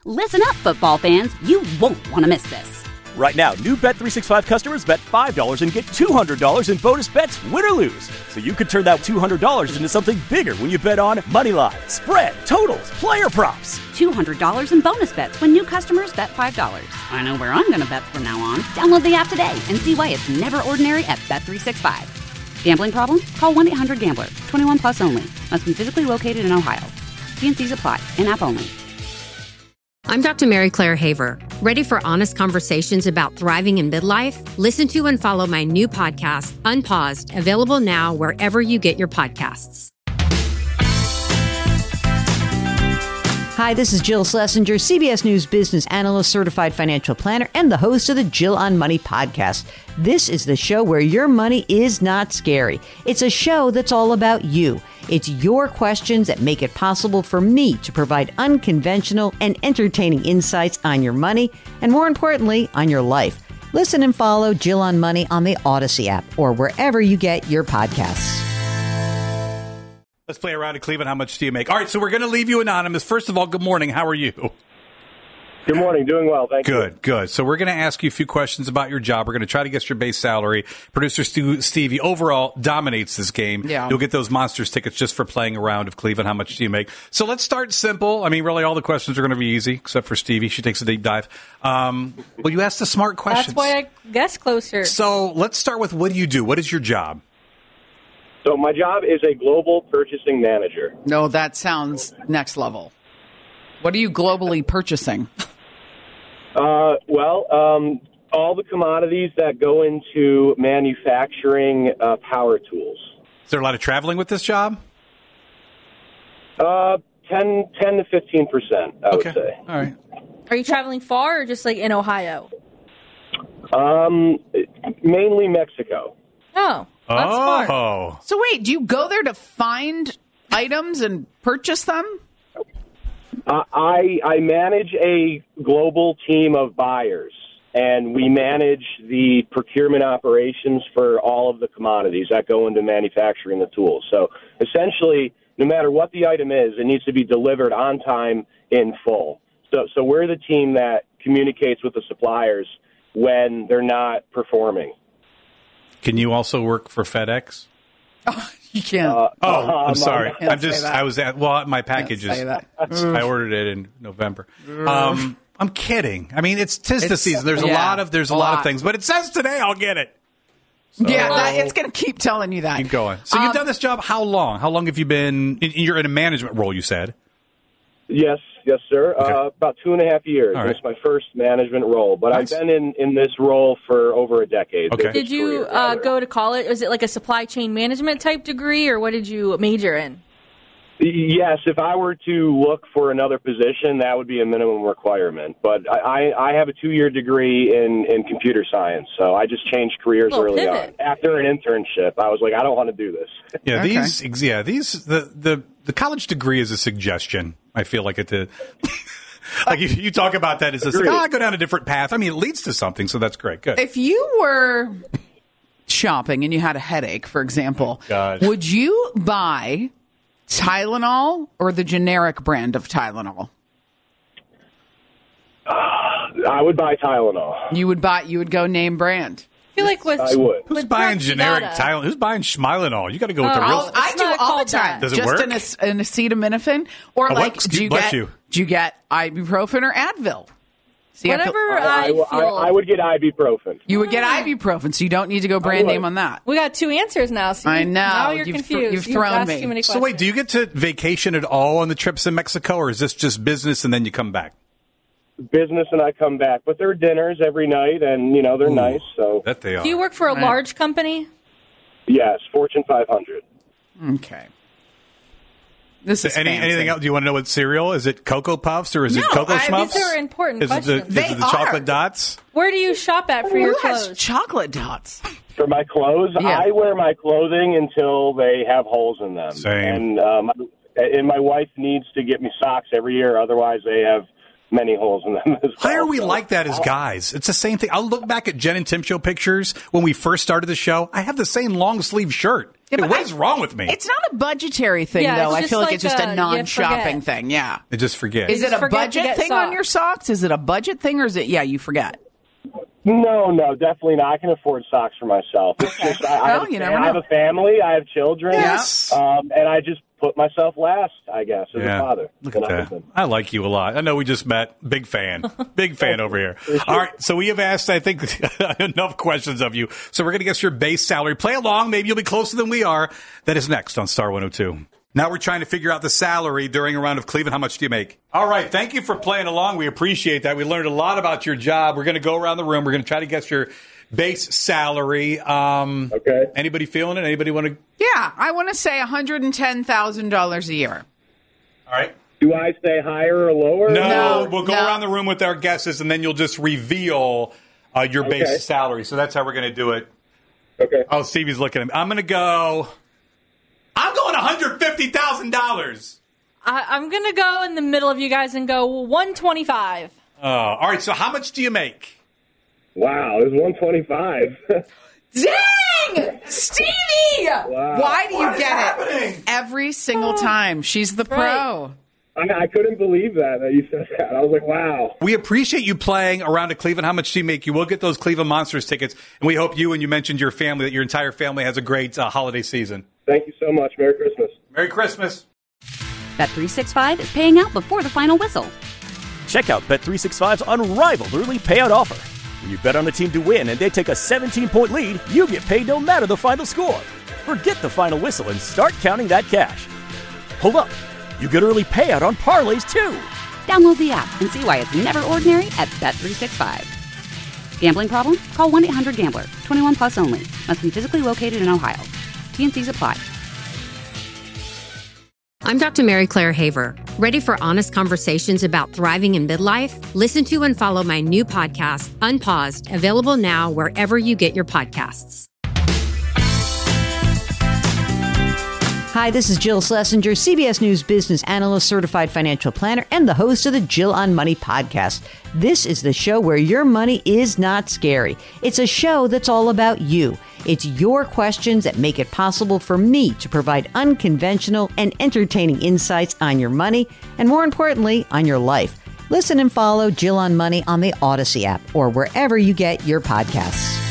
Listen up, football fans. You won't want to miss this. Right now, new Bet365 customers bet $5 and get $200 in bonus bets, win or lose. So you could turn that $200 into something bigger when you bet on money line, spread, totals, player props. $200 in bonus bets when new customers bet $5. I know where I'm going to bet from now on. Download the app today and see why it's never ordinary at Bet365. Gambling problem? Call 1-800-GAMBLER. 21 plus only. Must be physically located in Ohio. T&Cs apply. In-app only. I'm Dr. Mary Claire Haver. Ready for honest conversations about thriving in midlife? Listen to and follow my new podcast, Unpaused, available now wherever you get your podcasts. Hi, this is Jill Schlesinger, CBS News business analyst, certified financial planner, and the host of the Jill on Money podcast. This is the show where your money is not scary. It's a show that's all about you. It's your questions that make it possible for me to provide unconventional and entertaining insights on your money, and more importantly, on your life. Listen and follow Jill on Money on the Odyssey app or wherever you get your podcasts. Let's play around in Cleveland. How much do you make? All right, so we're going to leave you anonymous. First of all, good morning. How are you? Good morning. Doing well. Thank you. Good. So we're going to ask you a few questions about your job. We're going to try to guess your base salary. Producer Stevie overall dominates this game. Yeah. You'll get those Monsters tickets just for playing a round of Cleveland. How much do you make? So let's start simple. I mean, really, all the questions are going to be easy, except for Stevie. She takes a deep dive. Well, you asked the smart questions. That's why I guessed closer. So let's start with, what do you do? What is your job? So my job is a global purchasing manager. No, that sounds next level. What are you globally purchasing? All the commodities that go into manufacturing power tools. Is there a lot of traveling with this job? 10 to 15%, I would say. All right. Are you traveling far or just like in Ohio? Mainly Mexico. Oh, that's smart. So wait, do you go there to find items and purchase them? I manage a global team of buyers, and we manage the procurement operations for all of the commodities that go into manufacturing the tools. So essentially, no matter what the item is, it needs to be delivered on time in full. So we're the team that communicates with the suppliers when they're not performing. Can you also work for FedEx? Oh, you can't. I'm sorry. My Can't package say is, that. I ordered it in November. I'm kidding. I mean, it's tis the season. There's a lot of things, but it says today I'll get it. So, it's going to keep telling you that. Keep going. So you've done this job how long? How long have you been, you're in a management role, you said? Yes, sir. Okay. About 2.5 years. All right. It's my first management role, but Nice. I've been in this role for over a decade. Okay. Did you go to college? Was it like a supply chain management type degree, or what did you major in? Yes, if I were to look for another position, that would be a minimum requirement. But I have a 2-year degree in computer science, so I just changed careers early on. After an internship, I was like, I don't want to do this. Yeah, the college degree is a suggestion. I feel like it did. Like you talk about that as just like, go down a different path. I mean, it leads to something, so that's great. Good. If you were shopping and you had a headache, for example, would you buy Tylenol or the generic brand of Tylenol? I would buy Tylenol. You would go name brand. I feel like I would. Who's buying generic Tylenol? Who's buying Schmilenol? You got to go with the real. I do all the time. Does it work? Just an acetaminophen, or do you get ibuprofen or Advil? See, I would get ibuprofen. You would get ibuprofen, so you don't need to go brand name on that. We got 2 answers now. So I know. Now you're confused. You've thrown asked too many So questions. wait, do you get to vacation at all on the trips in Mexico, or is this just business and then you come back? Business and I come back, but there are dinners every night, and they're nice. So that they are. Do you work for a large company? Yes, Fortune 500. Okay. This is anything else? Do you want to know what cereal? Is it Cocoa Puffs or is it Cocoa Schmuffs? These are important questions. Is it the chocolate dots? Where do you shop at for your clothes? Who has chocolate dots? For my clothes, Yeah. I wear my clothing until they have holes in them. Same. And my wife needs to get me socks every year, otherwise they have many holes in them as well. Why are we like that as guys? It's the same thing. I'll look back at Jen and Tim show pictures when we first started the show. I have the same long sleeve shirt. Yeah, what is wrong with me? It's not a budgetary thing, though. I feel like it's just a non-shopping thing. Yeah. I just forget. Is it a budget thing on your socks? Is it a budget thing, or is it, you forget? No, definitely not. I can afford socks for myself. It's just, I have a family. I have children. Yes. And I just put myself last, I guess, as a father. Look at that. I like you a lot. I know we just met. Big fan. Big fan over here. All right. So we have asked, I think, enough questions of you. So we're going to guess your base salary. Play along. Maybe you'll be closer than we are. That is next on Star 102. Now we're trying to figure out the salary during a round of Cleveland. How much do you make? All right. Thank you for playing along. We appreciate that. We learned a lot about your job. We're going to go around the room. We're going to try to guess your base salary. Okay. Anybody feeling it? Anybody want to? Yeah. I want to say $110,000 a year. All right. Do I say higher or lower? No. We'll go around the room with our guesses, and then you'll just reveal your base salary. So that's how we're going to do it. Okay. Oh, Stevie's looking at me. I'm going $150,000. I'm going to go in the middle of you guys and go 125. All right. So how much do you make? Wow, it was 125. Dang! Stevie! Wow. Why do you get it? Every single time. She's the pro. I couldn't believe that you said that. I was like, wow. We appreciate you playing around at Cleveland. How much do you make? You will get those Cleveland Monsters tickets. And we hope you, and you mentioned your family, that your entire family has a great holiday season. Thank you so much. Merry Christmas. Merry Christmas. Bet365 is paying out before the final whistle. Check out Bet365's unrivaled early payout offer. When you bet on a team to win and they take a 17-point lead, you get paid no matter the final score. Forget the final whistle and start counting that cash. Hold up. You get early payout on parlays, too. Download the app and see why it's never ordinary at Bet365. Gambling problem? Call 1-800-GAMBLER. 21 plus only. Must be physically located in Ohio. T&Cs apply. I'm Dr. Mary Claire Haver. Ready for honest conversations about thriving in midlife? Listen to and follow my new podcast, Unpaused, available now wherever you get your podcasts. Hi, this is Jill Schlesinger, CBS News business analyst, certified financial planner, and the host of the Jill on Money podcast. This is the show where your money is not scary. It's a show that's all about you. It's your questions that make it possible for me to provide unconventional and entertaining insights on your money, and more importantly, on your life. Listen and follow Jill on Money on the Odyssey app or wherever you get your podcasts.